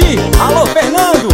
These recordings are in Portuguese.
Ixi, alô Fernando.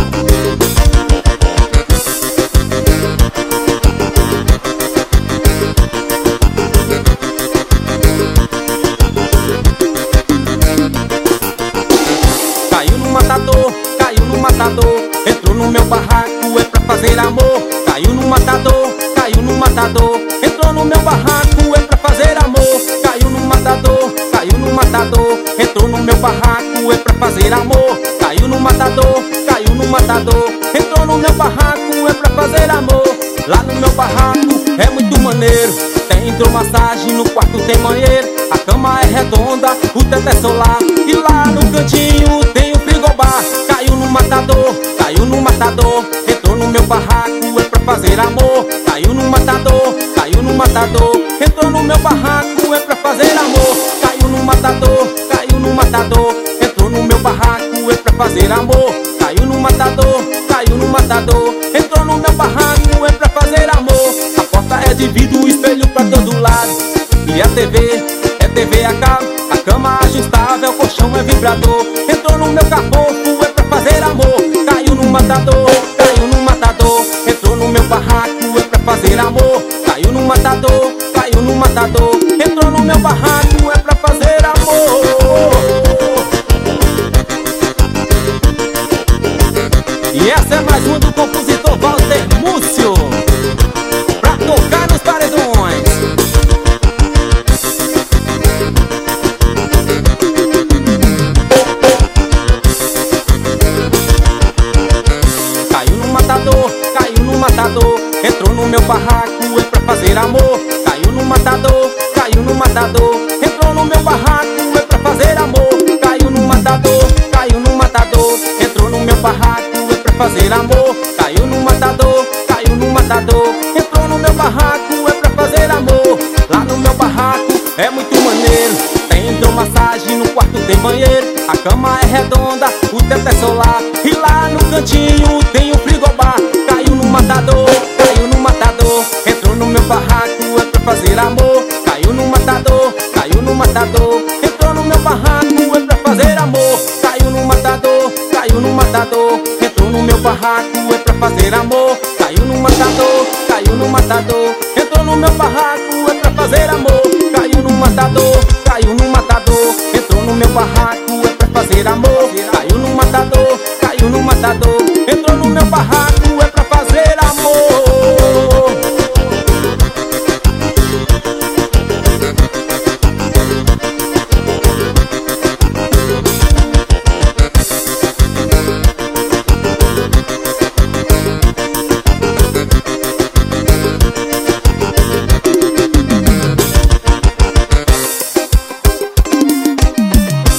Caiu no matador, caiu no matador, entrou no meu barraco, é pra fazer amor. Caiu no matador, caiu no matador, entrou no meu barraco, é pra fazer amor. Caiu no matador, caiu no matador, entrou no meu barraco, é pra fazer amor. Caiu no matador, caiu no matador, entrou no meu barraco, é pra fazer amor. Lá no meu barraco é muito maneiro, tem hidromassagem, no quarto tem banheiro. A cama é redonda, o teto é solar, e lá no cantinho tem o frigobar. Caiu no matador, caiu no matador, entrou no meu barraco, é pra fazer amor. Caiu no matador, caiu no matador, entrou no meu barraco, é pra fazer amor. Caiu no matador, caiu no matador, entrou no meu barraco, é pra fazer amor. Caiu no matador, caiu no matador, entrou no meu barraco, é pra fazer amor. A porta é de vidro, espelho pra todo lado, e a TV é TV a cabo. A cama ajustável, colchão é vibrador. Entrou no meu cafofo, é pra fazer amor. Caiu no matador, caiu no matador, entrou no meu barraco, é pra fazer amor. Caiu no matador, caiu no matador, entrou no meu barraco, é pra fazer amor. E essa é mais uma do compositor Walter Múcio, pra tocar nos paredões. Caiu no matador, caiu no matador, entrou no meu barraco, é pra fazer amor. Caiu no matador, caiu no matador, entrou no meu barraco, é pra fazer amor. Caiu no matador, caiu no matador, entrou no meu barraco, é pra fazer amor. Caiu no matador, caiu no matador, entrou no meu barraco, é pra fazer amor. Lá no meu barraco é muito maneiro, tem hidromassagem, no quarto tem banheiro. A cama é redonda, o teto é solar, e lá no cantinho tem o frigobar. Caiu no matador, caiu no matador, entrou no meu barraco, é pra fazer amor. Caiu no matador, caiu no matador, entrou no meu barraco, é pra fazer amor. Caiu no matador, caiu no matador, entrou no meu barraco, é pra fazer amor. Caiu no matador, caiu no matador, entrou no meu barraco, é pra fazer amor. Caiu no matador, caiu no matador, entrou no meu barraco, é pra fazer amor. Caiu no matador, caiu no matador, entrou no meu barraco.